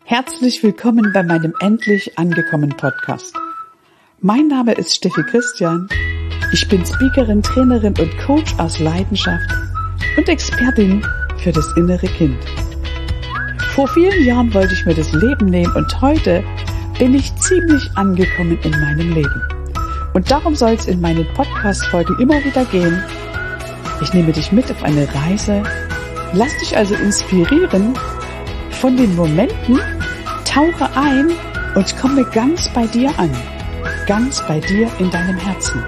Herzlich willkommen bei meinem Endlich angekommen Podcast. Mein Name ist Steffi Christian. Ich bin Speakerin, Trainerin und Coach aus Leidenschaft und Expertin für das innere Kind. Vor vielen Jahren wollte ich mir das Leben nehmen und heute bin ich ziemlich angekommen in meinem Leben. Und darum soll es in meinen Podcast-Folgen immer wieder gehen. Ich nehme dich mit auf eine Reise, lass dich also inspirieren von den Momenten, tauche ein und komme ganz bei dir an, ganz bei dir in deinem Herzen.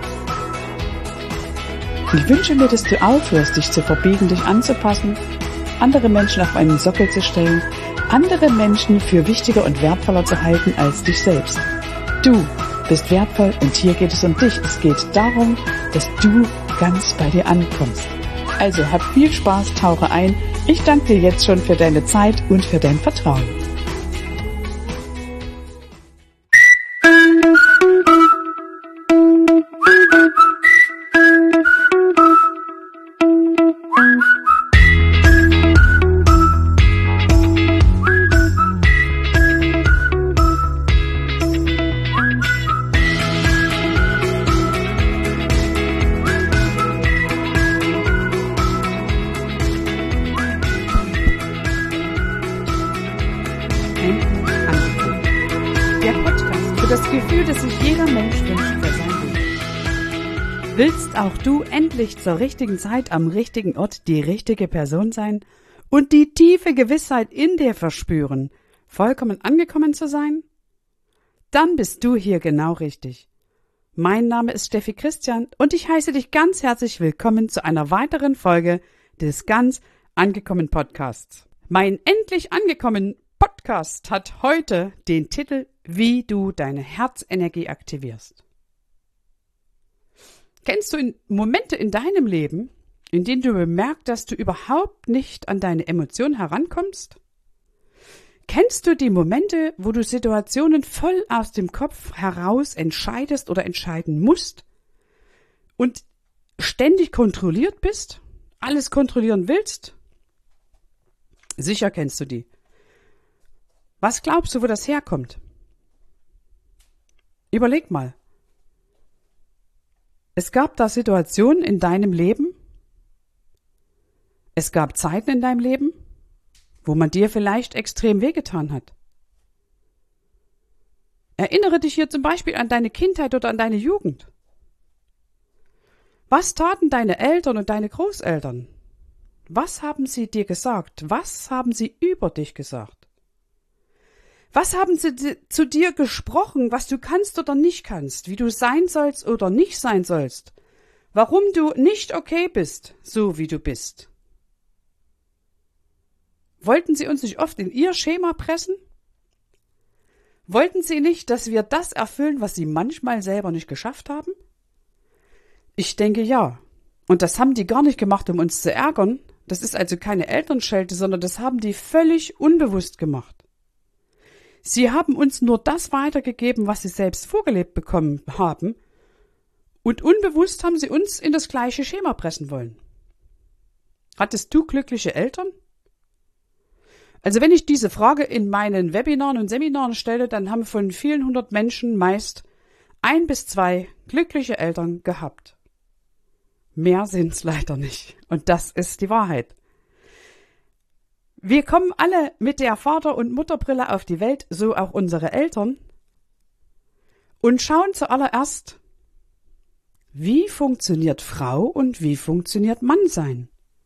Ich wünsche mir, dass du aufhörst, dich zu verbiegen, dich anzupassen, andere Menschen auf einen Sockel zu stellen, andere Menschen für wichtiger und wertvoller zu halten als dich selbst. Du bist wertvoll und hier geht es um dich. Es geht darum, dass du ganz bei dir ankommst. Also hab viel Spaß, tauche ein. Ich danke dir jetzt schon für deine Zeit und für dein Vertrauen. Der Podcast für das Gefühl, das sich jeder Mensch wünscht für sein Leben. Willst auch du endlich zur richtigen Zeit am richtigen Ort die richtige Person sein und die tiefe Gewissheit in dir verspüren, vollkommen angekommen zu sein? Dann bist du hier genau richtig. Mein Name ist Steffi Christian und ich heiße dich ganz herzlich willkommen zu einer weiteren Folge des ganz angekommen Podcasts. Mein endlich angekommen Podcast hat heute den Titel Wie du deine Herzenergie aktivierst. Kennst du Momente in deinem Leben, in denen du bemerkst, dass du überhaupt nicht an deine Emotionen herankommst? Kennst du die Momente, wo du Situationen voll aus dem Kopf heraus entscheidest oder entscheiden musst und ständig kontrolliert bist, alles kontrollieren willst? Sicher kennst du die. Was glaubst du, wo das herkommt? Überleg mal. Es gab da Situationen in deinem Leben, es gab Zeiten in deinem Leben, wo man dir vielleicht extrem wehgetan hat. Erinnere dich hier zum Beispiel an deine Kindheit oder an deine Jugend. Was taten deine Eltern und deine Großeltern? Was haben sie dir gesagt? Was haben sie über dich gesagt? Was haben sie zu dir gesprochen, was du kannst oder nicht kannst, wie du sein sollst oder nicht sein sollst, warum du nicht okay bist, so wie du bist? Wollten sie uns nicht oft in ihr Schema pressen? Wollten sie nicht, dass wir das erfüllen, was sie manchmal selber nicht geschafft haben? Ich denke ja. Und das haben die gar nicht gemacht, um uns zu ärgern. Das ist also keine Elternschelte, sondern das haben die völlig unbewusst gemacht. Sie haben uns nur das weitergegeben, was sie selbst vorgelebt bekommen haben, und unbewusst haben sie uns in das gleiche Schema pressen wollen. Hattest du glückliche Eltern? Also wenn ich diese Frage in meinen Webinaren und Seminaren stelle, dann haben von vielen hundert Menschen meist 1 bis 2 glückliche Eltern gehabt. Mehr sind's leider nicht. Und das ist die Wahrheit. Wir kommen alle mit der Vater- und Mutterbrille auf die Welt, so auch unsere Eltern, und schauen zuallererst, wie funktioniert Frau und wie funktioniert Mannsein.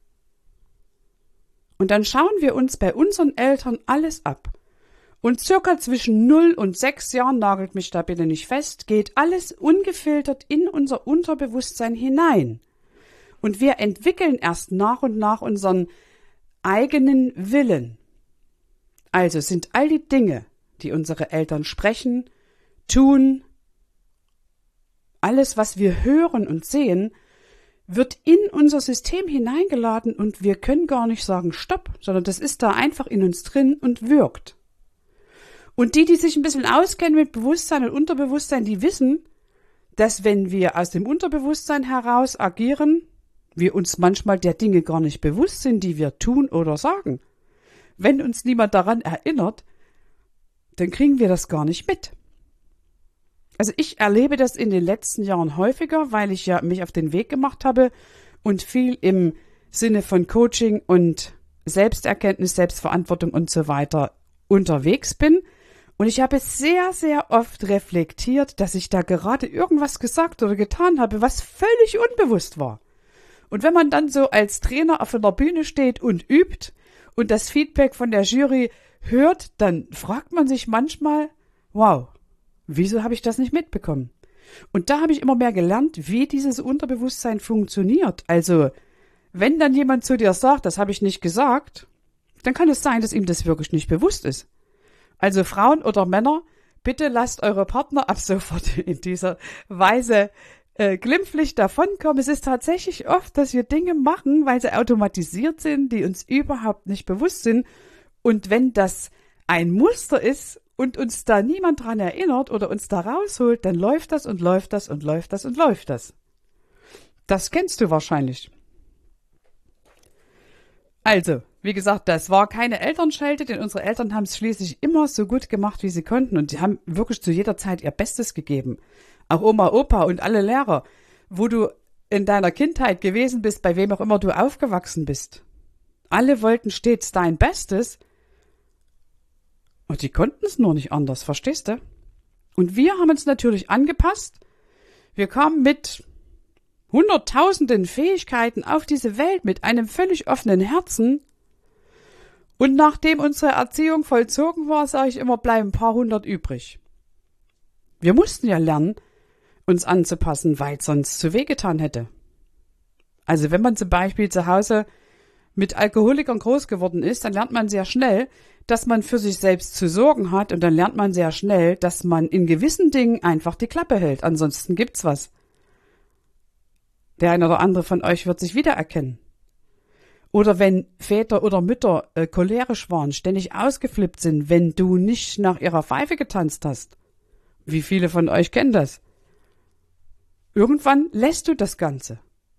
Und dann schauen wir uns bei unseren Eltern alles ab. Und circa zwischen 0 und 6 Jahren, nagelt mich da bitte nicht fest, geht alles ungefiltert in unser Unterbewusstsein hinein. Und wir entwickeln erst nach und nach unseren eigenen Willen. Also sind all die Dinge, die unsere Eltern sprechen, tun, alles, was wir hören und sehen, wird in unser System hineingeladen und wir können gar nicht sagen Stopp, sondern das ist da einfach in uns drin und wirkt. Und die sich ein bisschen auskennen mit Bewusstsein und Unterbewusstsein, die wissen, dass wenn wir aus dem Unterbewusstsein heraus agieren, wir uns manchmal der Dinge gar nicht bewusst sind, die wir tun oder sagen. Wenn uns niemand daran erinnert, dann kriegen wir das gar nicht mit. Also ich erlebe das in den letzten Jahren häufiger, weil ich ja mich auf den Weg gemacht habe und viel im Sinne von Coaching und Selbsterkenntnis, Selbstverantwortung und so weiter unterwegs bin. Und ich habe sehr, sehr oft reflektiert, dass ich da gerade irgendwas gesagt oder getan habe, was völlig unbewusst war. Und wenn man dann so als Trainer auf einer Bühne steht und übt und das Feedback von der Jury hört, dann fragt man sich manchmal, wow, wieso habe ich das nicht mitbekommen? Und da habe ich immer mehr gelernt, wie dieses Unterbewusstsein funktioniert. Also, wenn dann jemand zu dir sagt, das habe ich nicht gesagt, dann kann es sein, dass ihm das wirklich nicht bewusst ist. Also Frauen oder Männer, bitte lasst eure Partner ab sofort in dieser Weise glimpflich davonkommen. Es ist tatsächlich oft, dass wir Dinge machen, weil sie automatisiert sind, die uns überhaupt nicht bewusst sind. Und wenn das ein Muster ist und uns da niemand dran erinnert oder uns da rausholt, dann läuft das und läuft das und läuft das und läuft das. Das kennst du wahrscheinlich. Also, wie gesagt, das war keine Elternschelte, denn unsere Eltern haben es schließlich immer so gut gemacht, wie sie konnten. Und die haben wirklich zu jeder Zeit ihr Bestes gegeben. Auch Oma, Opa und alle Lehrer, wo du in deiner Kindheit gewesen bist, bei wem auch immer du aufgewachsen bist. Alle wollten stets dein Bestes. Und die konnten es nur nicht anders, verstehst du? Und wir haben uns natürlich angepasst. Wir kamen mit hunderttausenden Fähigkeiten auf diese Welt mit einem völlig offenen Herzen. Und nachdem unsere Erziehung vollzogen war, sage ich immer, bleiben ein paar hundert übrig. Wir mussten ja lernen, uns anzupassen, weil es sonst zu weh getan hätte. Also wenn man zum Beispiel zu Hause mit Alkoholikern groß geworden ist, dann lernt man sehr schnell, dass man für sich selbst zu sorgen hat, und dann lernt man sehr schnell, dass man in gewissen Dingen einfach die Klappe hält. Ansonsten gibt's was. Der eine oder andere von euch wird sich wiedererkennen. Oder wenn Väter oder Mütter cholerisch waren, ständig ausgeflippt sind, wenn du nicht nach ihrer Pfeife getanzt hast. Wie viele von euch kennen das? Irgendwann lässt du das Ganze.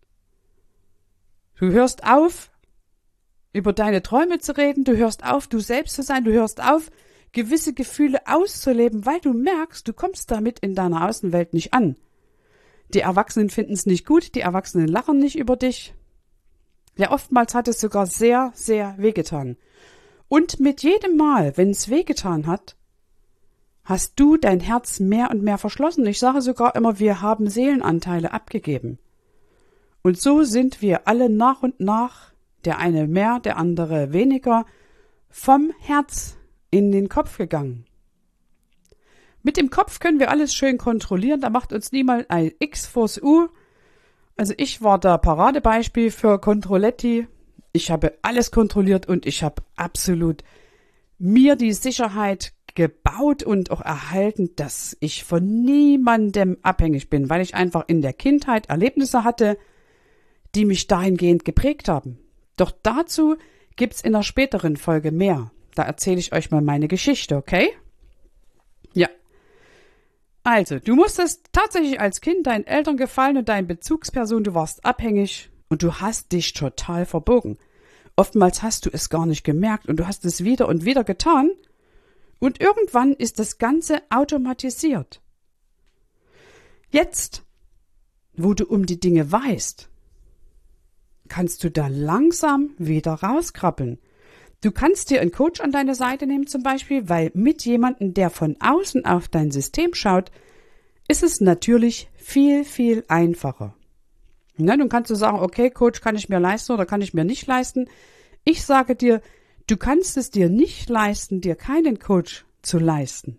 Du hörst auf, über deine Träume zu reden, du hörst auf, du selbst zu sein, du hörst auf, gewisse Gefühle auszuleben, weil du merkst, du kommst damit in deiner Außenwelt nicht an. Die Erwachsenen finden es nicht gut, die Erwachsenen lachen nicht über dich. Ja, oftmals hat es sogar sehr, sehr wehgetan. Und mit jedem Mal, wenn es wehgetan hat, hast du dein Herz mehr und mehr verschlossen. Ich sage sogar immer, wir haben Seelenanteile abgegeben. Und so sind wir alle nach und nach, der eine mehr, der andere weniger, vom Herz in den Kopf gegangen. Mit dem Kopf können wir alles schön kontrollieren, da macht uns niemand ein X vors U. Also ich war da Paradebeispiel für Controletti. Ich habe alles kontrolliert und ich habe absolut mir die Sicherheit gebaut und auch erhalten, dass ich von niemandem abhängig bin, weil ich einfach in der Kindheit Erlebnisse hatte, die mich dahingehend geprägt haben. Doch dazu gibt's in einer späteren Folge mehr. Da erzähle ich euch mal meine Geschichte, okay? Ja. Also, du musstest tatsächlich als Kind deinen Eltern gefallen und deinen Bezugspersonen, du warst abhängig und du hast dich total verbogen. Oftmals hast du es gar nicht gemerkt und du hast es wieder und wieder getan und irgendwann ist das Ganze automatisiert. Jetzt, wo du um die Dinge weißt, kannst du da langsam wieder rauskrabbeln. Du kannst dir einen Coach an deine Seite nehmen zum Beispiel, weil mit jemandem, der von außen auf dein System schaut, ist es natürlich viel, viel einfacher. Na, dann kannst du sagen, okay, Coach kann ich mir leisten oder kann ich mir nicht leisten. Ich sage dir, du kannst es dir nicht leisten, dir keinen Coach zu leisten.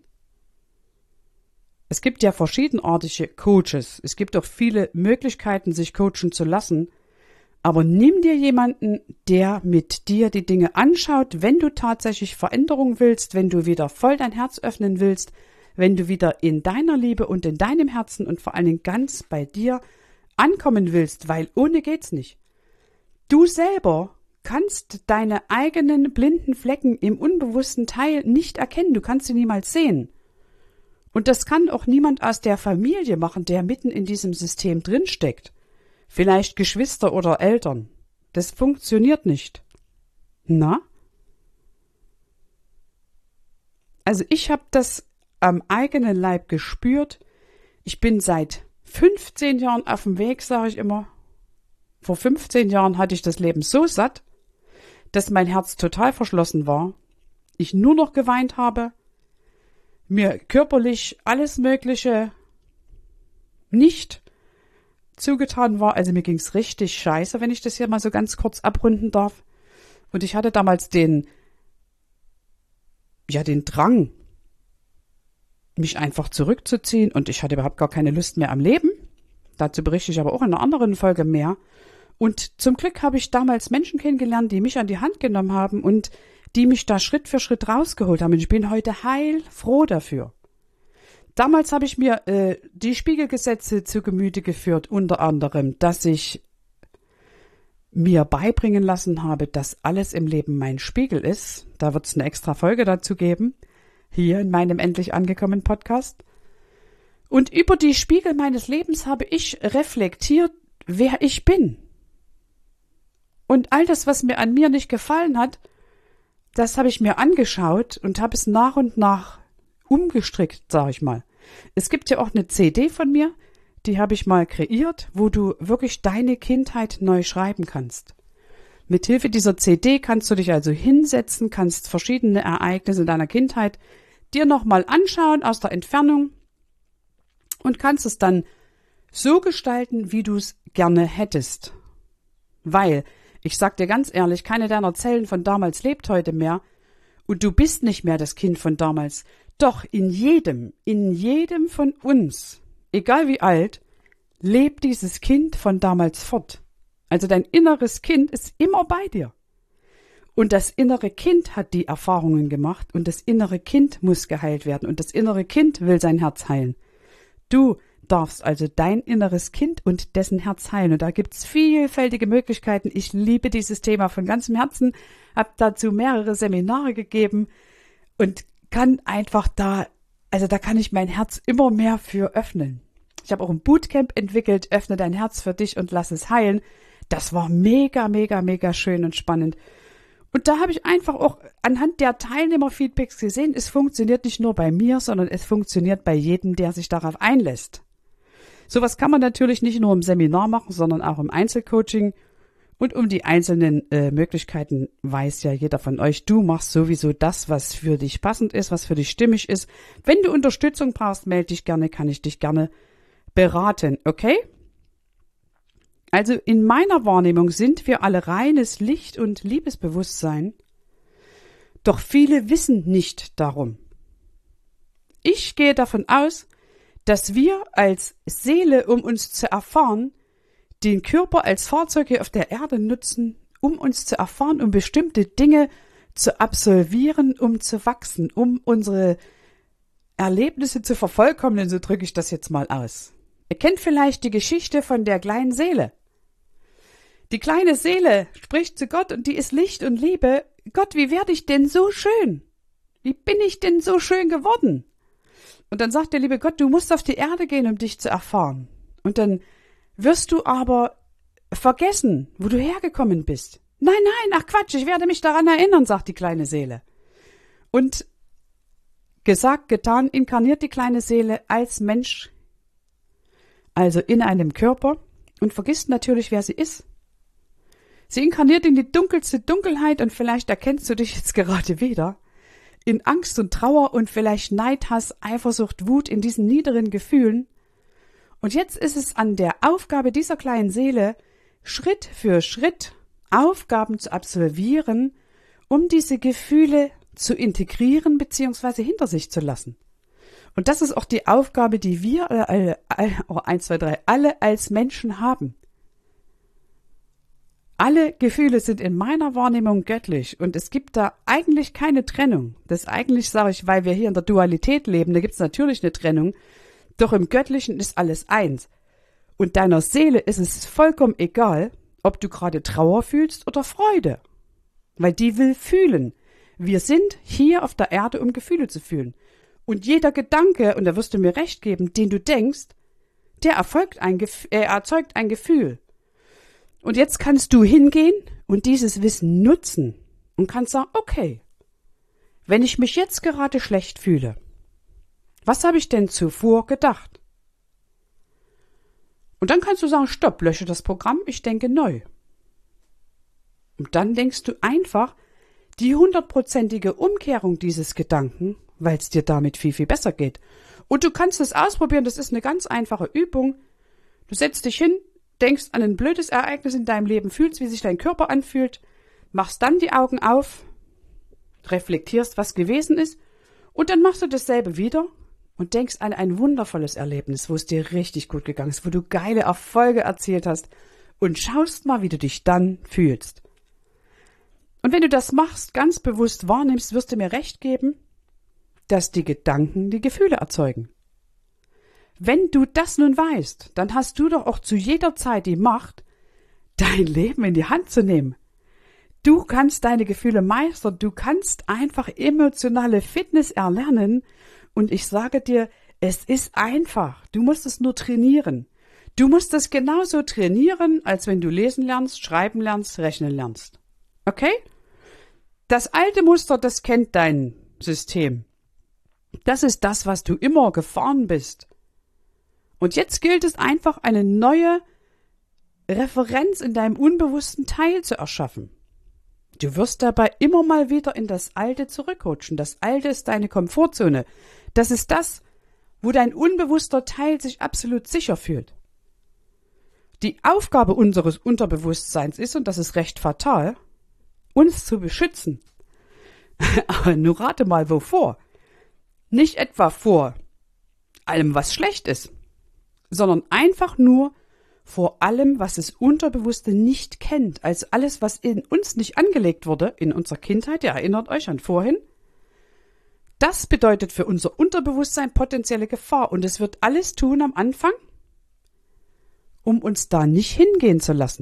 Es gibt ja verschiedenartige Coaches. Es gibt auch viele Möglichkeiten, sich coachen zu lassen. Aber nimm dir jemanden, der mit dir die Dinge anschaut, wenn du tatsächlich Veränderung willst, wenn du wieder voll dein Herz öffnen willst, wenn du wieder in deiner Liebe und in deinem Herzen und vor allen Dingen ganz bei dir ankommen willst, weil ohne geht's nicht. Du selber kannst deine eigenen blinden Flecken im unbewussten Teil nicht erkennen, du kannst sie niemals sehen. Und das kann auch niemand aus der Familie machen, der mitten in diesem System drinsteckt. Vielleicht Geschwister oder Eltern. Das funktioniert nicht. Na? Also ich habe das am eigenen Leib gespürt. Ich bin seit 15 Jahren auf dem Weg, sage ich immer. Vor 15 Jahren hatte ich das Leben so satt, dass mein Herz total verschlossen war. Ich nur noch geweint habe, mir körperlich alles Mögliche nicht zugetan war. Also mir ging's richtig scheiße, wenn ich das hier mal so ganz kurz abrunden darf. Und ich hatte damals den Drang, mich einfach zurückzuziehen, und ich hatte überhaupt gar keine Lust mehr am Leben. Dazu berichte ich aber auch in einer anderen Folge mehr. Und zum Glück habe ich damals Menschen kennengelernt, die mich an die Hand genommen haben und die mich da Schritt für Schritt rausgeholt haben. Und ich bin heute heilfroh dafür. Damals habe ich mir die Spiegelgesetze zu Gemüte geführt, unter anderem, dass ich mir beibringen lassen habe, dass alles im Leben mein Spiegel ist. Da wird es eine extra Folge dazu geben, hier in meinem Endlich angekommen Podcast. Und über die Spiegel meines Lebens habe ich reflektiert, wer ich bin. Und all das, was mir an mir nicht gefallen hat, das habe ich mir angeschaut und habe es nach und nach umgestrickt, sage ich mal. Es gibt ja auch eine CD von mir, die habe ich mal kreiert, wo du wirklich deine Kindheit neu schreiben kannst. Mithilfe dieser CD kannst du dich also hinsetzen, kannst verschiedene Ereignisse deiner Kindheit dir nochmal anschauen aus der Entfernung und kannst es dann so gestalten, wie du es gerne hättest. Weil, ich sag dir ganz ehrlich, keine deiner Zellen von damals lebt heute mehr und du bist nicht mehr das Kind von damals. Doch in jedem von uns, egal wie alt, lebt dieses Kind von damals fort. Also dein inneres Kind ist immer bei dir. Und das innere Kind hat die Erfahrungen gemacht und das innere Kind muss geheilt werden und das innere Kind will sein Herz heilen. Du darfst also dein inneres Kind und dessen Herz heilen. Und da gibt's vielfältige Möglichkeiten. Ich liebe dieses Thema von ganzem Herzen, habe dazu mehrere Seminare gegeben und kann einfach da kann ich mein Herz immer mehr für öffnen. Ich habe auch ein Bootcamp entwickelt, öffne dein Herz für dich und lass es heilen. Das war mega, mega, mega schön und spannend. Und da habe ich einfach auch anhand der Teilnehmerfeedbacks gesehen, es funktioniert nicht nur bei mir, sondern es funktioniert bei jedem, der sich darauf einlässt. Sowas kann man natürlich nicht nur im Seminar machen, sondern auch im Einzelcoaching. Und um die einzelnen Möglichkeiten weiß ja jeder von euch, du machst sowieso das, was für dich passend ist, was für dich stimmig ist. Wenn du Unterstützung brauchst, melde dich gerne, kann ich dich gerne beraten, okay? Also in meiner Wahrnehmung sind wir alle reines Licht und Liebesbewusstsein, doch viele wissen nicht darum. Ich gehe davon aus, dass wir als Seele, um uns zu erfahren, den Körper als Fahrzeug hier auf der Erde nutzen, um uns zu erfahren, um bestimmte Dinge zu absolvieren, um zu wachsen, um unsere Erlebnisse zu vervollkommnen, so drücke ich das jetzt mal aus. Ihr kennt vielleicht die Geschichte von der kleinen Seele. Die kleine Seele spricht zu Gott und die ist Licht und Liebe. Gott, wie werde ich denn so schön? Wie bin ich denn so schön geworden? Und dann sagt der liebe Gott, du musst auf die Erde gehen, um dich zu erfahren. Und dann wirst du aber vergessen, wo du hergekommen bist. Nein, ach Quatsch, ich werde mich daran erinnern, sagt die kleine Seele. Und gesagt, getan, inkarniert die kleine Seele als Mensch, also in einem Körper, und vergisst natürlich, wer sie ist. Sie inkarniert in die dunkelste Dunkelheit und vielleicht erkennst du dich jetzt gerade wieder. In Angst und Trauer und vielleicht Neid, Hass, Eifersucht, Wut, in diesen niederen Gefühlen. Und jetzt ist es an der Aufgabe dieser kleinen Seele, Schritt für Schritt Aufgaben zu absolvieren, um diese Gefühle zu integrieren bzw. hinter sich zu lassen. Und das ist auch die Aufgabe, die wir alle als Menschen haben. Alle Gefühle sind in meiner Wahrnehmung göttlich und es gibt da eigentlich keine Trennung. Das eigentlich sage ich, weil wir hier in der Dualität leben, da gibt es natürlich eine Trennung, doch im Göttlichen ist alles eins. Und deiner Seele ist es vollkommen egal, ob du gerade Trauer fühlst oder Freude, weil die will fühlen. Wir sind hier auf der Erde, um Gefühle zu fühlen. Und jeder Gedanke, und da wirst du mir recht geben, den du denkst, der erzeugt ein Gefühl. Und jetzt kannst du hingehen und dieses Wissen nutzen und kannst sagen, okay, wenn ich mich jetzt gerade schlecht fühle, was habe ich denn zuvor gedacht? Und dann kannst du sagen, stopp, lösche das Programm, ich denke neu. Und dann denkst du einfach die 100%ige Umkehrung dieses Gedanken, weil es dir damit viel, viel besser geht. Und du kannst es ausprobieren, das ist eine ganz einfache Übung. Du setzt dich hin, denkst an ein blödes Ereignis in deinem Leben, fühlst, wie sich dein Körper anfühlt, machst dann die Augen auf, reflektierst, was gewesen ist, und dann machst du dasselbe wieder und denkst an ein wundervolles Erlebnis, wo es dir richtig gut gegangen ist, wo du geile Erfolge erzielt hast, und schaust mal, wie du dich dann fühlst. Und wenn du das machst, ganz bewusst wahrnimmst, wirst du mir recht geben, dass die Gedanken die Gefühle erzeugen. Wenn du das nun weißt, dann hast du doch auch zu jeder Zeit die Macht, dein Leben in die Hand zu nehmen. Du kannst deine Gefühle meistern, du kannst einfach emotionale Fitness erlernen, und ich sage dir, es ist einfach, du musst es nur trainieren. Du musst es genauso trainieren, als wenn du lesen lernst, schreiben lernst, rechnen lernst. Okay? Das alte Muster, das kennt dein System. Das ist das, was du immer gefahren bist. Und jetzt gilt es einfach, eine neue Referenz in deinem unbewussten Teil zu erschaffen. Du wirst dabei immer mal wieder in das Alte zurückrutschen. Das Alte ist deine Komfortzone. Das ist das, wo dein unbewusster Teil sich absolut sicher fühlt. Die Aufgabe unseres Unterbewusstseins ist, und das ist recht fatal, uns zu beschützen. Aber nur rate mal, wovor? Nicht etwa vor allem, was schlecht ist, sondern einfach nur vor allem, was das Unterbewusste nicht kennt. Also alles, was in uns nicht angelegt wurde, in unserer Kindheit, ihr erinnert euch an vorhin, das bedeutet für unser Unterbewusstsein potenzielle Gefahr. Und es wird alles tun am Anfang, um uns da nicht hingehen zu lassen.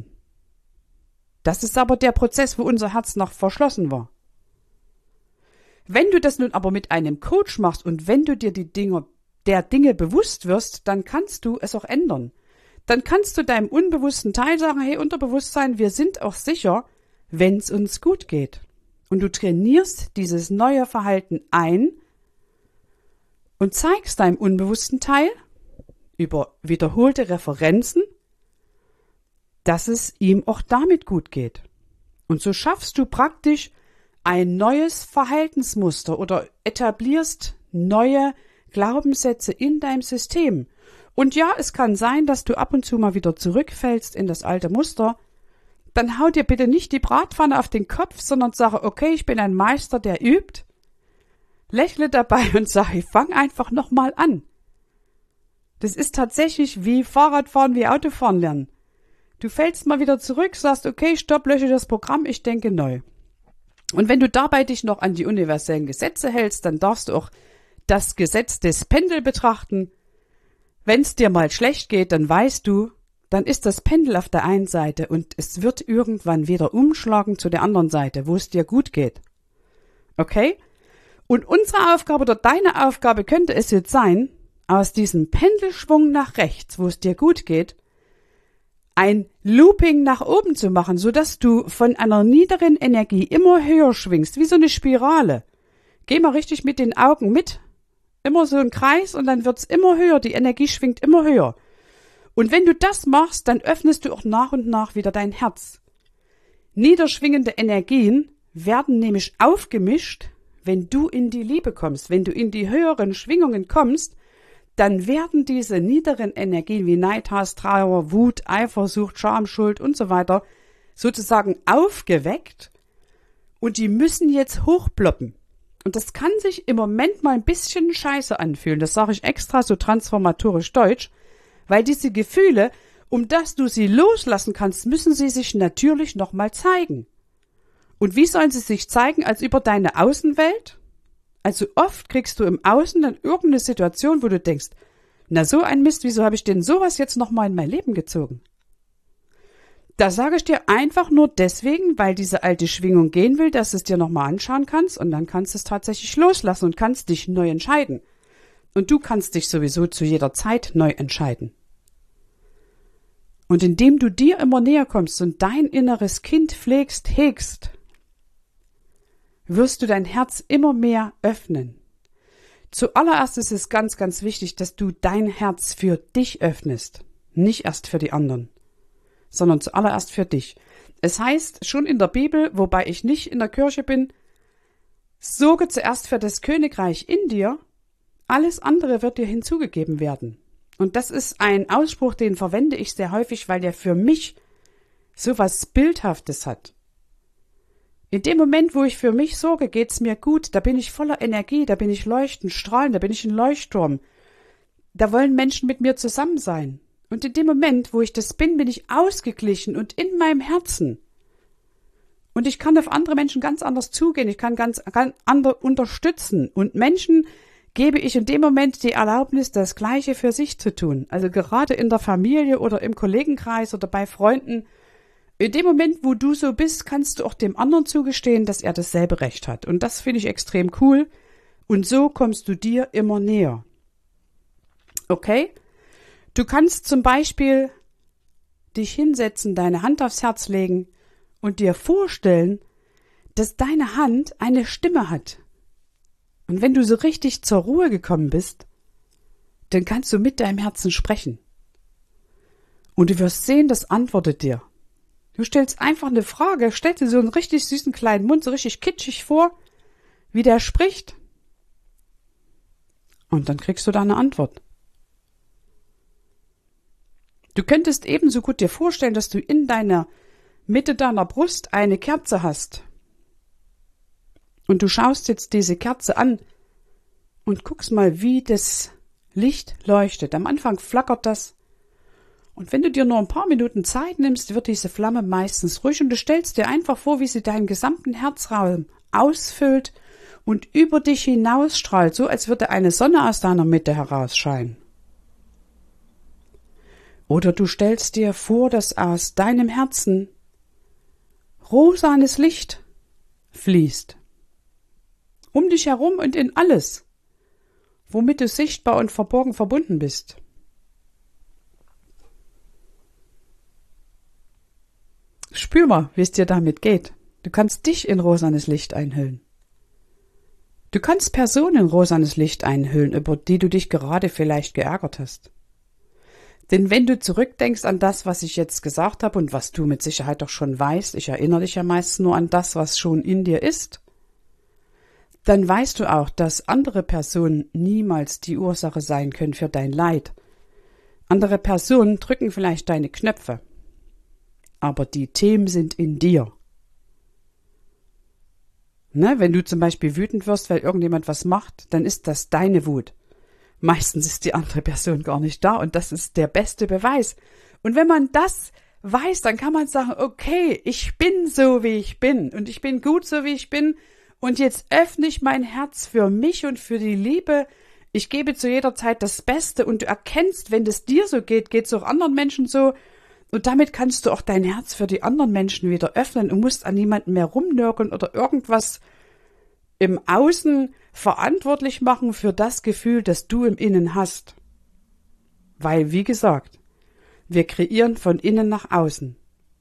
Das ist aber der Prozess, wo unser Herz noch verschlossen war. Wenn du das nun aber mit einem Coach machst und wenn du dir der Dinge bewusst wirst, dann kannst du es auch ändern. Dann kannst du deinem unbewussten Teil sagen, hey Unterbewusstsein, wir sind auch sicher, wenn es uns gut geht. Und du trainierst dieses neue Verhalten ein und zeigst deinem unbewussten Teil über wiederholte Referenzen, dass es ihm auch damit gut geht. Und so schaffst du praktisch ein neues Verhaltensmuster oder etablierst neue Glaubenssätze in deinem System. Und ja, es kann sein, dass du ab und zu mal wieder zurückfällst in das alte Muster. Dann hau dir bitte nicht die Bratpfanne auf den Kopf, sondern sage, okay, ich bin ein Meister, der übt. Lächle dabei und sage, ich fang einfach nochmal an. Das ist tatsächlich wie Fahrradfahren, wie Autofahren lernen. Du fällst mal wieder zurück, sagst, okay, stopp, lösche das Programm, ich denke neu. Und wenn du dabei dich noch an die universellen Gesetze hältst, dann darfst du auch das Gesetz des Pendel betrachten. Wenn es dir mal schlecht geht, dann weißt du, dann ist das Pendel auf der einen Seite und es wird irgendwann wieder umschlagen zu der anderen Seite, wo es dir gut geht. Okay? Und unsere Aufgabe oder deine Aufgabe könnte es jetzt sein, aus diesem Pendelschwung nach rechts, wo es dir gut geht, ein Looping nach oben zu machen, sodass du von einer niederen Energie immer höher schwingst, wie so eine Spirale. Geh mal richtig mit den Augen mit. Immer so ein Kreis und dann wird's immer höher, die Energie schwingt immer höher. Und wenn du das machst, dann öffnest du auch nach und nach wieder dein Herz. Niederschwingende Energien werden nämlich aufgemischt, wenn du in die Liebe kommst, wenn du in die höheren Schwingungen kommst, dann werden diese niederen Energien wie Neid, Hass, Trauer, Wut, Eifersucht, Scham, Schuld und so weiter sozusagen aufgeweckt und die müssen jetzt hochploppen. Und das kann sich im Moment mal ein bisschen scheiße anfühlen. Das sage ich extra so transformatorisch deutsch, weil diese Gefühle, um dass du sie loslassen kannst, müssen sie sich natürlich nochmal zeigen. Und wie sollen sie sich zeigen als über deine Außenwelt? Also oft kriegst du im Außen dann irgendeine Situation, wo du denkst, na so ein Mist, wieso habe ich denn sowas jetzt nochmal in mein Leben gezogen? Da sage ich dir einfach nur deswegen, weil diese alte Schwingung gehen will, dass du es dir nochmal anschauen kannst und dann kannst du es tatsächlich loslassen und kannst dich neu entscheiden. Und du kannst dich sowieso zu jeder Zeit neu entscheiden. Und indem du dir immer näher kommst und dein inneres Kind pflegst, hegst, wirst du dein Herz immer mehr öffnen. Zuallererst ist es ganz, ganz wichtig, dass du dein Herz für dich öffnest. Nicht erst für die anderen, sondern zuallererst für dich. Es heißt schon in der Bibel, wobei ich nicht in der Kirche bin, sorge zuerst für das Königreich in dir, alles andere wird dir hinzugegeben werden. Und das ist ein Ausspruch, den verwende ich sehr häufig, weil der für mich so was Bildhaftes hat. In dem Moment, wo ich für mich sorge, geht's mir gut, da bin ich voller Energie, da bin ich leuchtend, strahlend, da bin ich ein Leuchtturm. Da wollen Menschen mit mir zusammen sein. Und in dem Moment, wo ich das bin, bin ich ausgeglichen und in meinem Herzen. Und ich kann auf andere Menschen ganz anders zugehen, ich kann ganz anders unterstützen. Und Menschen gebe ich in dem Moment die Erlaubnis, das Gleiche für sich zu tun. Also gerade in der Familie oder im Kollegenkreis oder bei Freunden. In dem Moment, wo du so bist, kannst du auch dem anderen zugestehen, dass er dasselbe Recht hat. Und das finde ich extrem cool. Und so kommst du dir immer näher. Okay? Du kannst zum Beispiel dich hinsetzen, deine Hand aufs Herz legen und dir vorstellen, dass deine Hand eine Stimme hat. Und wenn du so richtig zur Ruhe gekommen bist, dann kannst du mit deinem Herzen sprechen. Und du wirst sehen, das antwortet dir. Du stellst einfach eine Frage, stellst dir so einen richtig süßen kleinen Mund, so richtig kitschig vor, wie der spricht. Und dann kriegst du da eine Antwort. Du könntest ebenso gut dir vorstellen, dass du in deiner Mitte deiner Brust eine Kerze hast. Und du schaust jetzt diese Kerze an und guckst mal, wie das Licht leuchtet. Am Anfang flackert das. Und wenn du dir nur ein paar Minuten Zeit nimmst, wird diese Flamme meistens ruhig und du stellst dir einfach vor, wie sie deinen gesamten Herzraum ausfüllt und über dich hinausstrahlt, so als würde eine Sonne aus deiner Mitte herausscheinen. Oder du stellst dir vor, dass aus deinem Herzen rosanes Licht fließt. Um dich herum und in alles, womit du sichtbar und verborgen verbunden bist. Spür mal, wie es dir damit geht. Du kannst dich in rosanes Licht einhüllen. Du kannst Personen in rosanes Licht einhüllen, über die du dich gerade vielleicht geärgert hast. Denn wenn du zurückdenkst an das, was ich jetzt gesagt habe und was du mit Sicherheit doch schon weißt, ich erinnere dich ja meist nur an das, was schon in dir ist, dann weißt du auch, dass andere Personen niemals die Ursache sein können für dein Leid. Andere Personen drücken vielleicht deine Knöpfe. Aber die Themen sind in dir. Ne, wenn du zum Beispiel wütend wirst, weil irgendjemand was macht, dann ist das deine Wut. Meistens ist die andere Person gar nicht da und das ist der beste Beweis. Und wenn man das weiß, dann kann man sagen, okay, ich bin so, wie ich bin und ich bin gut so, wie ich bin und jetzt öffne ich mein Herz für mich und für die Liebe. Ich gebe zu jeder Zeit das Beste und du erkennst, wenn es dir so geht, geht es auch anderen Menschen so. Und damit kannst du auch dein Herz für die anderen Menschen wieder öffnen und musst an niemanden mehr rumnörgeln oder irgendwas im Außen verantwortlich machen für das Gefühl, das du im Innen hast. Weil, wie gesagt, wir kreieren von innen nach außen.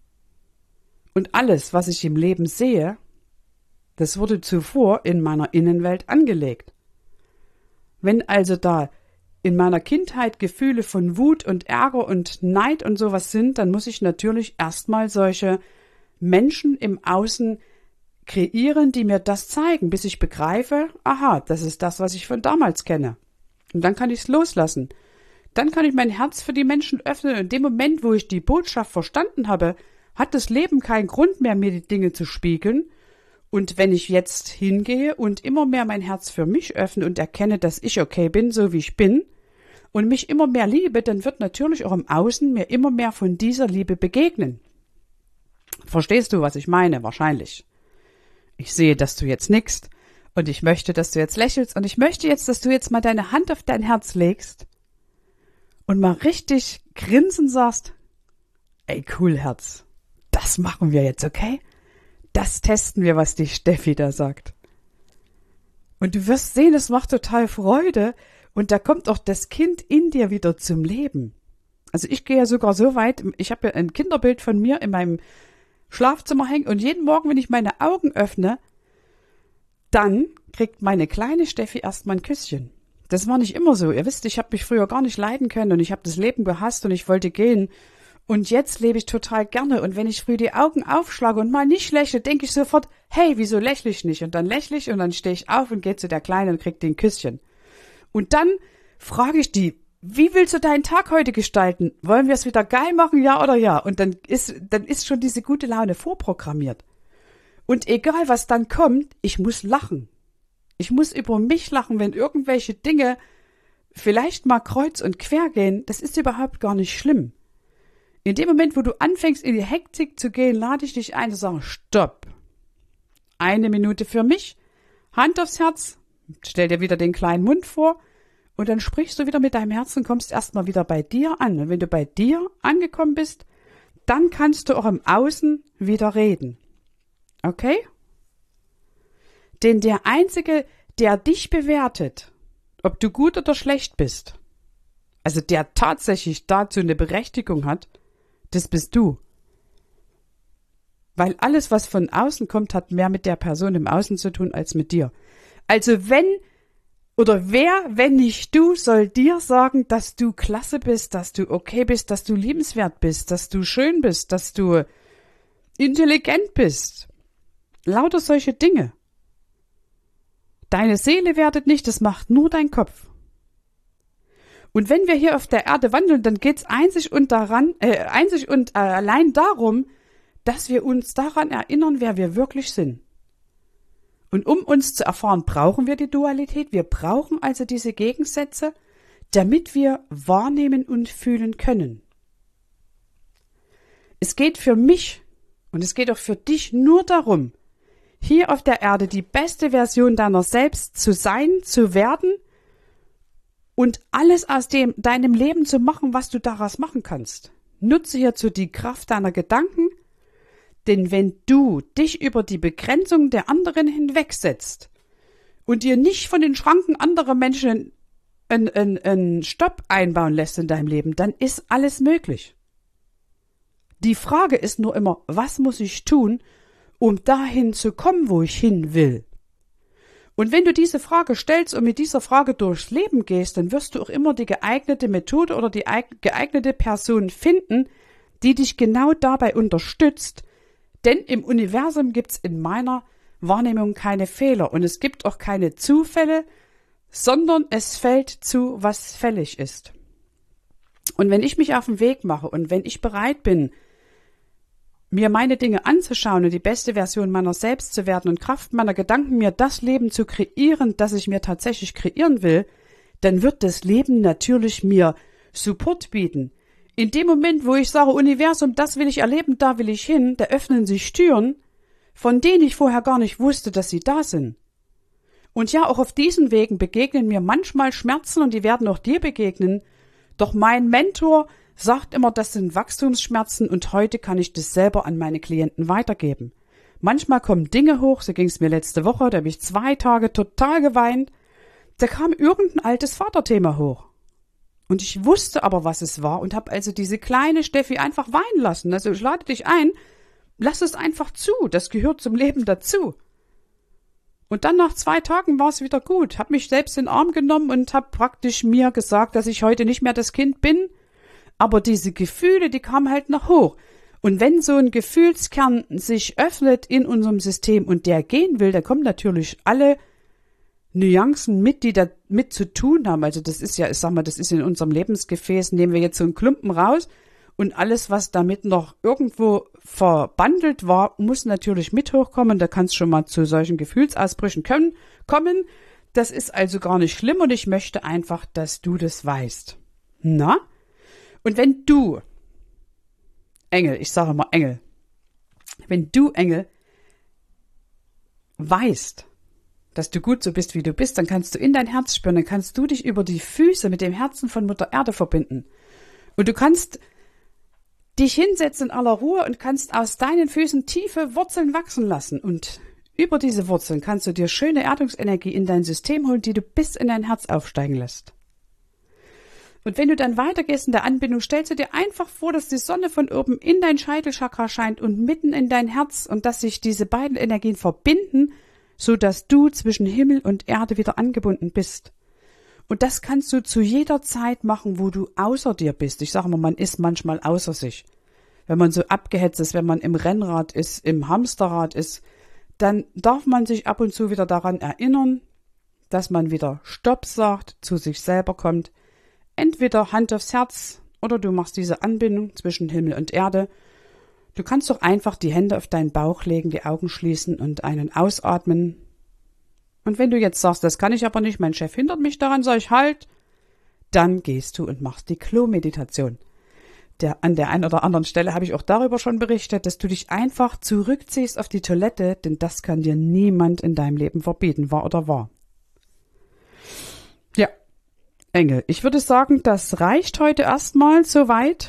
Und alles, was ich im Leben sehe, das wurde zuvor in meiner Innenwelt angelegt. Wenn also da in meiner Kindheit Gefühle von Wut und Ärger und Neid und sowas sind, dann muss ich natürlich erstmal solche Menschen im Außen kreieren, die mir das zeigen, bis ich begreife, aha, das ist das, was ich von damals kenne. Und dann kann ich es loslassen. Dann kann ich mein Herz für die Menschen öffnen. Und in dem Moment, wo ich die Botschaft verstanden habe, hat das Leben keinen Grund mehr, mir die Dinge zu spiegeln. Und wenn ich jetzt hingehe und immer mehr mein Herz für mich öffne und erkenne, dass ich okay bin, so wie ich bin, und mich immer mehr liebe, dann wird natürlich auch im Außen mir immer mehr von dieser Liebe begegnen. Verstehst du, was ich meine? Wahrscheinlich. Ich sehe, dass du jetzt nickst und ich möchte, dass du jetzt lächelst und ich möchte jetzt, dass du jetzt mal deine Hand auf dein Herz legst und mal richtig grinsen sagst, ey, cool, Herz, das machen wir jetzt, okay? Das testen wir, was die Steffi da sagt. Und du wirst sehen, es macht total Freude und da kommt auch das Kind in dir wieder zum Leben. Also ich gehe ja sogar so weit, ich habe ja ein Kinderbild von mir in meinem Schlafzimmer hängen und jeden Morgen, wenn ich meine Augen öffne, dann kriegt meine kleine Steffi erstmal ein Küsschen. Das war nicht immer so. Ihr wisst, ich habe mich früher gar nicht leiden können und ich habe das Leben gehasst und ich wollte gehen. Und jetzt lebe ich total gerne. Und wenn ich früh die Augen aufschlage und mal nicht lächle, denke ich sofort, hey, wieso lächle ich nicht? Und dann lächle ich und dann stehe ich auf und gehe zu der Kleinen und krieg den Küsschen. Und dann frage ich die, wie willst du deinen Tag heute gestalten? Wollen wir es wieder geil machen, ja oder ja? Und dann ist schon diese gute Laune vorprogrammiert. Und egal, was dann kommt, ich muss lachen. Ich muss über mich lachen, wenn irgendwelche Dinge vielleicht mal kreuz und quer gehen. Das ist überhaupt gar nicht schlimm. In dem Moment, wo du anfängst, in die Hektik zu gehen, lade ich dich ein und sage, stopp. 1 Minute für mich, Hand aufs Herz, stell dir wieder den kleinen Mund vor und dann sprichst du wieder mit deinem Herzen, kommst erstmal wieder bei dir an. Und wenn du bei dir angekommen bist, dann kannst du auch im Außen wieder reden. Okay? Denn der Einzige, der dich bewertet, ob du gut oder schlecht bist, also der tatsächlich dazu eine Berechtigung hat, das bist du. Weil alles, was von außen kommt, hat mehr mit der Person im Außen zu tun als mit dir. Also wer, wenn nicht du, soll dir sagen, dass du klasse bist, dass du okay bist, dass du liebenswert bist, dass du schön bist, dass du intelligent bist. Lauter solche Dinge. Deine Seele wertet nicht, das macht nur dein Kopf. Und wenn wir hier auf der Erde wandeln, dann geht's einzig und allein darum, dass wir uns daran erinnern, wer wir wirklich sind. Und um uns zu erfahren, brauchen wir die Dualität. Wir brauchen also diese Gegensätze, damit wir wahrnehmen und fühlen können. Es geht für mich und es geht auch für dich nur darum, hier auf der Erde die beste Version deiner selbst zu sein, zu werden und alles aus deinem Leben zu machen, was du daraus machen kannst. Nutze hierzu die Kraft deiner Gedanken, denn wenn du dich über die Begrenzung der anderen hinwegsetzt und dir nicht von den Schranken anderer Menschen einen Stopp einbauen lässt in deinem Leben, dann ist alles möglich. Die Frage ist nur immer, was muss ich tun, um dahin zu kommen, wo ich hin will? Und wenn du diese Frage stellst und mit dieser Frage durchs Leben gehst, dann wirst du auch immer die geeignete Methode oder die geeignete Person finden, die dich genau dabei unterstützt. Denn im Universum gibt's in meiner Wahrnehmung keine Fehler und es gibt auch keine Zufälle, sondern es fällt zu, was fällig ist. Und wenn ich mich auf den Weg mache und wenn ich bereit bin, mir meine Dinge anzuschauen und die beste Version meiner selbst zu werden und Kraft meiner Gedanken mir das Leben zu kreieren, das ich mir tatsächlich kreieren will, dann wird das Leben natürlich mir Support bieten. In dem Moment, wo ich sage, Universum, das will ich erleben, da will ich hin, da öffnen sich Türen, von denen ich vorher gar nicht wusste, dass sie da sind. Und ja, auch auf diesen Wegen begegnen mir manchmal Schmerzen und die werden auch dir begegnen. Doch mein Mentor sagt immer, das sind Wachstumsschmerzen und heute kann ich das selber an meine Klienten weitergeben. Manchmal kommen Dinge hoch, so ging es mir letzte Woche, da habe ich 2 Tage total geweint. Da kam irgendein altes Vaterthema hoch. Und ich wusste aber, was es war und habe also diese kleine Steffi einfach weinen lassen. Also ich lade dich ein, lass es einfach zu, das gehört zum Leben dazu. Und dann nach 2 Tagen war es wieder gut, habe mich selbst in den Arm genommen und habe praktisch mir gesagt, dass ich heute nicht mehr das Kind bin. Aber diese Gefühle, die kamen halt noch hoch. Und wenn so ein Gefühlskern sich öffnet in unserem System und der gehen will, dann kommen natürlich alle Nuancen mit, die da mit zu tun haben. Also das ist ja, ich sag mal, das ist in unserem Lebensgefäß, nehmen wir jetzt so einen Klumpen raus und alles, was damit noch irgendwo verbandelt war, muss natürlich mit hochkommen. Da kann es schon mal zu solchen Gefühlsausbrüchen kommen. Das ist also gar nicht schlimm und ich möchte einfach, dass du das weißt. Na? Und wenn du, Engel, ich sage mal Engel, wenn du, Engel, weißt, dass du gut so bist, wie du bist, dann kannst du in dein Herz spüren, dann kannst du dich über die Füße mit dem Herzen von Mutter Erde verbinden. Und du kannst dich hinsetzen in aller Ruhe und kannst aus deinen Füßen tiefe Wurzeln wachsen lassen. Und über diese Wurzeln kannst du dir schöne Erdungsenergie in dein System holen, die du bis in dein Herz aufsteigen lässt. Und wenn du dann weitergehst in der Anbindung, stellst du dir einfach vor, dass die Sonne von oben in dein Scheitelchakra scheint und mitten in dein Herz und dass sich diese beiden Energien verbinden so dass du zwischen Himmel und Erde wieder angebunden bist. Und das kannst du zu jeder Zeit machen, wo du außer dir bist. Ich sage mal, man ist manchmal außer sich. Wenn man so abgehetzt ist, wenn man im Rennrad ist, im Hamsterrad ist, dann darf man sich ab und zu wieder daran erinnern, dass man wieder Stopp sagt, zu sich selber kommt. Entweder Hand aufs Herz oder du machst diese Anbindung zwischen Himmel und Erde. Du kannst doch einfach die Hände auf deinen Bauch legen, die Augen schließen und einen ausatmen. Und wenn du jetzt sagst, das kann ich aber nicht, mein Chef hindert mich daran, sag ich halt, dann gehst du und machst die Klo-Meditation. An der einen oder anderen Stelle habe ich auch darüber schon berichtet, dass du dich einfach zurückziehst auf die Toilette, denn das kann dir niemand in deinem Leben verbieten, wahr oder wahr. Ja, Engel, ich würde sagen, das reicht heute erstmal soweit.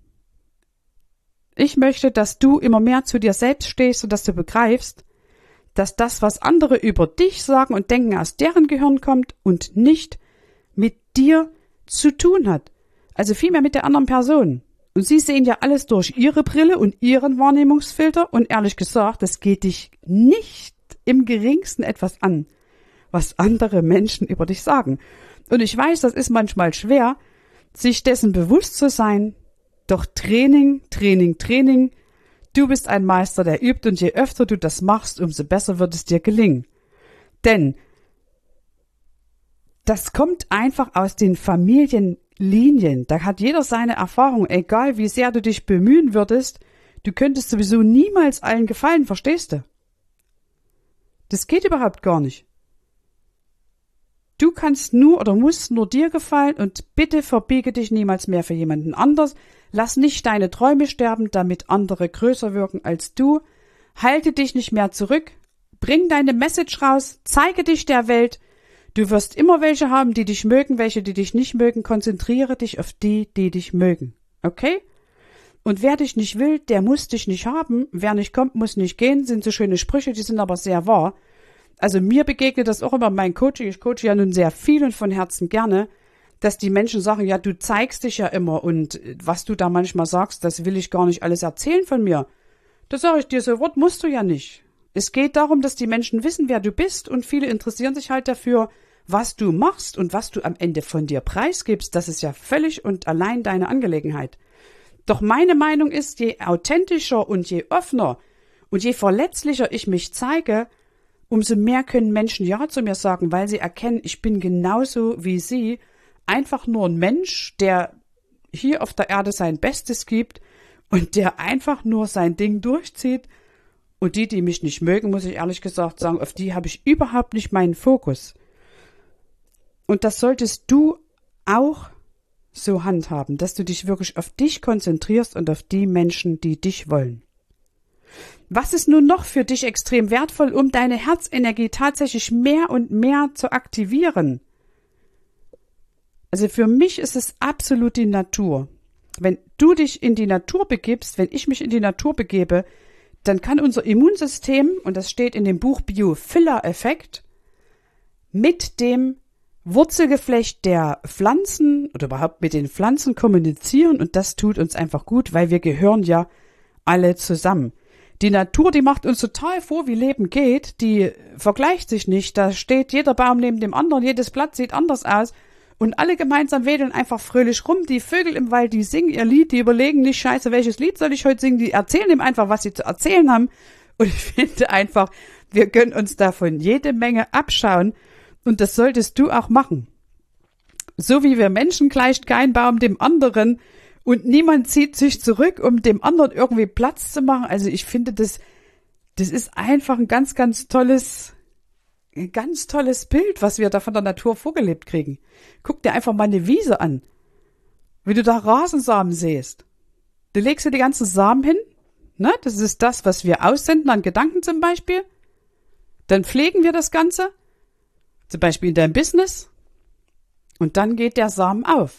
Ich möchte, dass du immer mehr zu dir selbst stehst und dass du begreifst, dass das, was andere über dich sagen und denken, aus deren Gehirn kommt und nicht mit dir zu tun hat. Also vielmehr mit der anderen Person. Und sie sehen ja alles durch ihre Brille und ihren Wahrnehmungsfilter und ehrlich gesagt, das geht dich nicht im geringsten etwas an, was andere Menschen über dich sagen. Und ich weiß, das ist manchmal schwer, sich dessen bewusst zu sein, doch Training, du bist ein Meister, der übt und je öfter du das machst, umso besser wird es dir gelingen. Denn das kommt einfach aus den Familienlinien. Da hat jeder seine Erfahrung, egal wie sehr du dich bemühen würdest, du könntest sowieso niemals allen gefallen, verstehst du? Das geht überhaupt gar nicht. Du kannst nur oder musst nur dir gefallen und bitte verbiege dich niemals mehr für jemanden anders. Lass nicht deine Träume sterben, damit andere größer wirken als du. Halte dich nicht mehr zurück. Bring deine Message raus. Zeige dich der Welt. Du wirst immer welche haben, die dich mögen, welche, die dich nicht mögen. Konzentriere dich auf die, die dich mögen. Okay? Und wer dich nicht will, der muss dich nicht haben. Wer nicht kommt, muss nicht gehen. Sind so schöne Sprüche, die sind aber sehr wahr. Also mir begegnet das auch immer mein Coaching. Ich coache ja nun sehr viel und von Herzen gerne, dass die Menschen sagen, ja, du zeigst dich ja immer und was du da manchmal sagst, das will ich gar nicht alles erzählen von mir. Das sage ich dir, so Wort musst du ja nicht. Es geht darum, dass die Menschen wissen, wer du bist und viele interessieren sich halt dafür, was du machst und was du am Ende von dir preisgibst. Das ist ja völlig und allein deine Angelegenheit. Doch meine Meinung ist, je authentischer und je offener und je verletzlicher ich mich zeige, umso mehr können Menschen Ja zu mir sagen, weil sie erkennen, ich bin genauso wie sie, einfach nur ein Mensch, der hier auf der Erde sein Bestes gibt und der einfach nur sein Ding durchzieht. Und die mich nicht mögen, muss ich ehrlich gesagt sagen, auf die habe ich überhaupt nicht meinen Fokus. Und das solltest du auch so handhaben, dass du dich wirklich auf dich konzentrierst und auf die Menschen, die dich wollen. Was ist nun noch für dich extrem wertvoll, um deine Herzenergie tatsächlich mehr und mehr zu aktivieren? Also für mich ist es absolut die Natur. Wenn du dich in die Natur begibst, wenn ich mich in die Natur begebe, dann kann unser Immunsystem, und das steht in dem Buch Biofiller-Effekt, mit dem Wurzelgeflecht der Pflanzen oder überhaupt mit den Pflanzen kommunizieren und das tut uns einfach gut, weil wir gehören ja alle zusammen. Die Natur, die macht uns total vor, wie Leben geht, die vergleicht sich nicht, da steht jeder Baum neben dem anderen, jedes Blatt sieht anders aus und alle gemeinsam wedeln einfach fröhlich rum, die Vögel im Wald, die singen ihr Lied, die überlegen nicht, scheiße, welches Lied soll ich heute singen, die erzählen ihm einfach, was sie zu erzählen haben und ich finde einfach, wir können uns davon jede Menge abschauen und das solltest du auch machen. So wie wir Menschen gleicht kein Baum dem anderen und niemand zieht sich zurück, um dem anderen irgendwie Platz zu machen. Also ich finde, das ist einfach ein ganz, ganz tolles Bild, was wir da von der Natur vorgelebt kriegen. Guck dir einfach mal eine Wiese an, wie du da Rasensamen säst. Du legst dir die ganzen Samen hin, ne? Das ist das, was wir aussenden an Gedanken zum Beispiel. Dann pflegen wir das Ganze, zum Beispiel in deinem Business, und dann geht der Samen auf.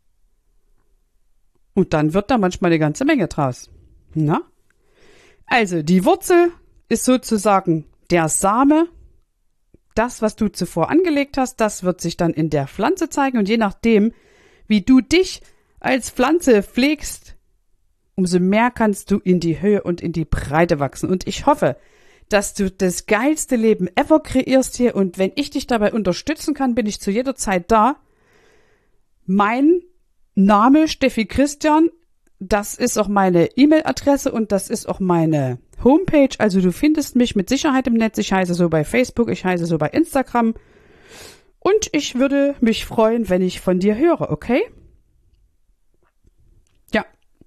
Und dann wird da manchmal eine ganze Menge draus. Na? Also, die Wurzel ist sozusagen der Same. Das, was du zuvor angelegt hast, das wird sich dann in der Pflanze zeigen. Und je nachdem, wie du dich als Pflanze pflegst, umso mehr kannst du in die Höhe und in die Breite wachsen. Und ich hoffe, dass du das geilste Leben ever kreierst hier und wenn ich dich dabei unterstützen kann, bin ich zu jeder Zeit da. Mein Name Steffi Christian, das ist auch meine E-Mail-Adresse und das ist auch meine Homepage. Also du findest mich mit Sicherheit im Netz. Ich heiße so bei Facebook, ich heiße so bei Instagram. Und ich würde mich freuen, wenn ich von dir höre, okay? Ja.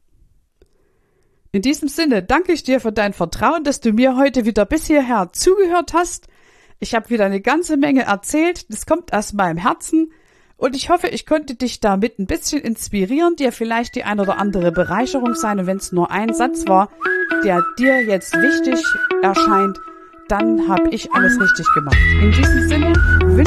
In diesem Sinne danke ich dir für dein Vertrauen, dass du mir heute wieder bis hierher zugehört hast. Ich habe wieder eine ganze Menge erzählt. Das kommt aus meinem Herzen. Und ich hoffe, ich konnte dich damit ein bisschen inspirieren, dir vielleicht die ein oder andere Bereicherung sein. Und wenn es nur ein Satz war, der dir jetzt wichtig erscheint, dann habe ich alles richtig gemacht. In diesem Sinne wünsche